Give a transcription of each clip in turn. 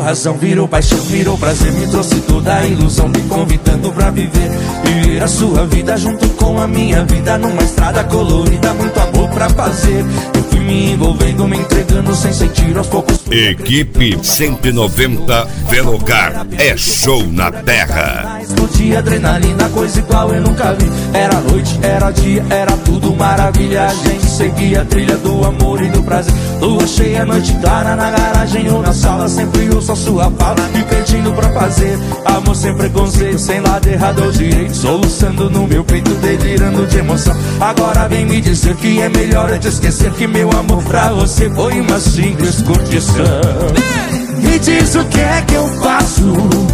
razão, virou paixão, virou prazer. Me trouxe toda a ilusão, me convidando pra viver. Viver a sua vida junto com a minha vida, numa estrada colorida, muito amor pra fazer. Eu fui me envolvendo, me entregando sem sentir aos poucos. Equipe 190 Velogar, é show na terra. Explodia adrenalina, coisa igual eu nunca vi. Era noite, era dia, era tudo maravilha. A gente seguia a trilha do amor e do prazer. Lua cheia, noite clara, na garagem ou na sala. Sempre ouço a sua fala, me pedindo pra fazer amor sem preconceito, sem lado errado ou direito. Soluçando no meu peito, delirando de emoção. Agora vem me dizer que é melhor eu te esquecer, que meu amor pra você foi uma simples curtição. Me diz o que é que eu faço,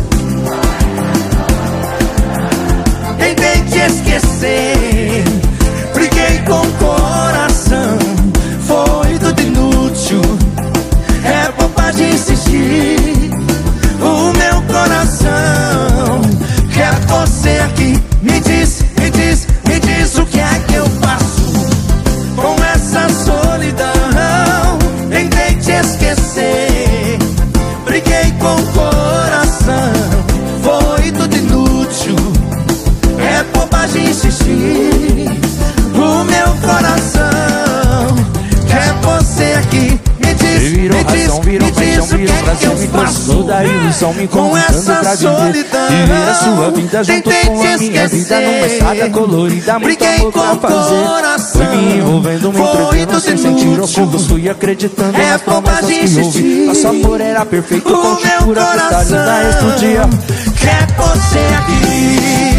tentei te esquecer, briguei com o coração, foi tudo inútil, é bobagem insistir. O meu coração quer você aqui. Me diz o que é que eu faço com essa solidão. Tentei te esquecer, briguei com o coração, foi tudo inútil, é bobagem insistir. O meu coração quer você aqui. Me diz o que é que eu faço toda a ilusão, me com essa solidão. Viver a sua vida junto Tentei com te a minha vida, numa estrada esquecer, colorida, muito briguei amor com pra o fazer. coração, Fui me envolvendo, me foi entregando tudo sem sentir aos inútil, poucos. Fui acreditando é nas promessas bobagem que ouvi. insistir. Nosso amor era perfeito, O conte meu pura, coração ainda explodia. quer você aqui.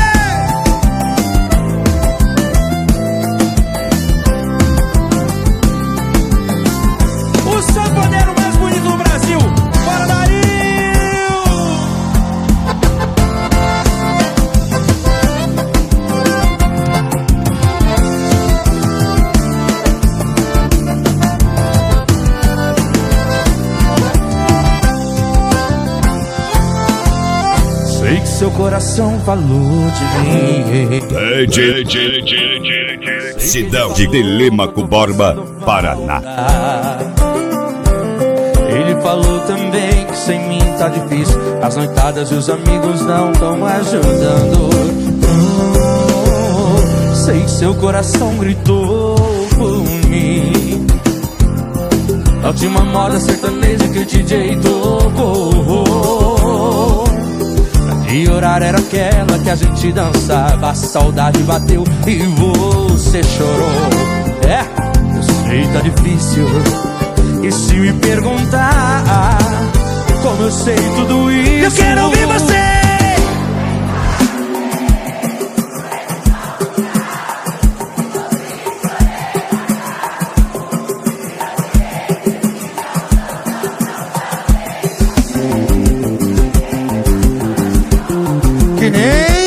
O sanfoneiro mais bonito do Brasil, bora Dario! Sei que seu coração falou de mim. Cidade de Telêmaco Borba, Paraná. Ele falou também que sem mim tá difícil, as noitadas e os amigos não tão ajudando. Sei que seu coração gritou por mim, a última moda sertaneja que o DJ tocou. E horário era aquela que a gente dançava, a saudade bateu e você chorou. É, eu sei tá difícil, e se me perguntar como eu sei tudo isso, Eu quero ouvir você. que nem